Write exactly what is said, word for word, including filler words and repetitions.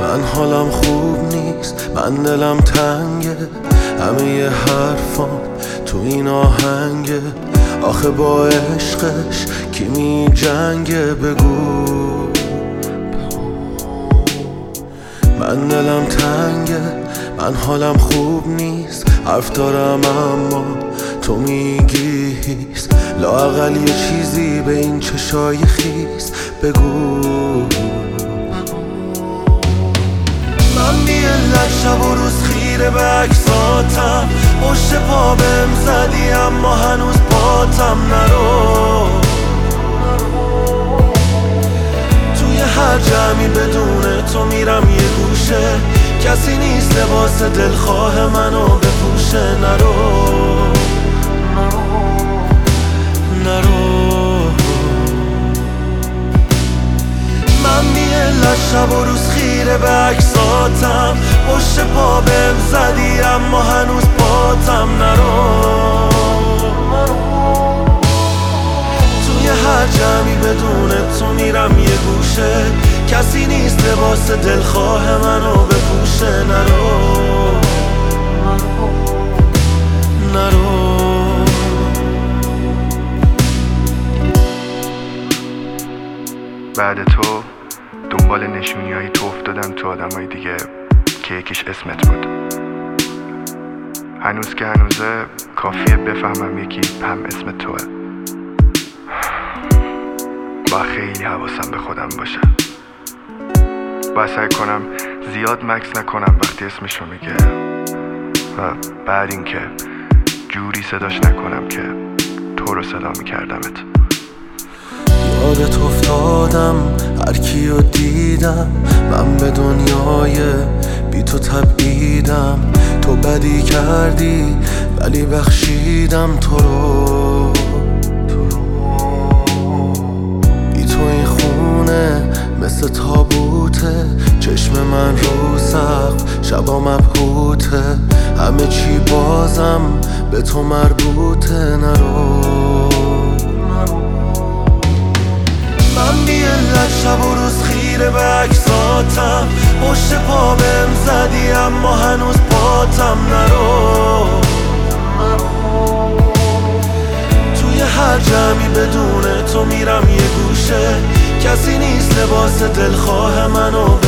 من حالم خوب نیست، من دلم تنگه، همه ی حرفام تو این آهنگه. آخه با عشقش کی می جنگه؟ بگو. من دلم تنگه، من حالم خوب نیست، حرف دارم اما تو میگی هیست. لااقل یه چیزی به این چشای خیس بگو. من بی علت شب و روز خیره به عکساتم، پشت پا بهم زدی اما هنوز پاتم نرو. توی هر جمعی بدون تو میرم یه گوشه، کسی نیست لباس دلخواه منو بپوشه. نرو نرو. من بی علت شب و روز خیره به عکساتم، پشت پا بهم زدی اما هنوز پاتم نرو. توی هر جمعی بدون تو میرم یه گوشه، کسی نیست لباس دلخواه منو بپوشه. نرو نرو. بعد تو دنبال نشونی هایی تو افتادم تو آدم های دیگه که یکیش اسمت بود. هنوز که هنوزه کافیه بفهمم یکی هم اسم توه. با خیلی حواسم به خودم باشه، باید سعی کنم زیاد مکس نکنم وقتی اسمشو میگه، و بعد اینکه جوری صداش نکنم که تو رو صدا میکردمت. یادت افتادم هر کیو دیدم، من به دنیای بی تو تبعیدم. تو بدی کردی ولی بخشیدم تو رو. بی تو این خونه مثل تابوته، چشم من رو سقف شبا مبهوته. همه چی بازم به تو مربوطه. نرو. من بی علت شب و روز خیره به عکساتم، پشت پا بهم زدی اما هنوز پاتم نرو. توی هر جمعی بدون تو میرم یه گوشه، کسی نیست لباس دلخواه منو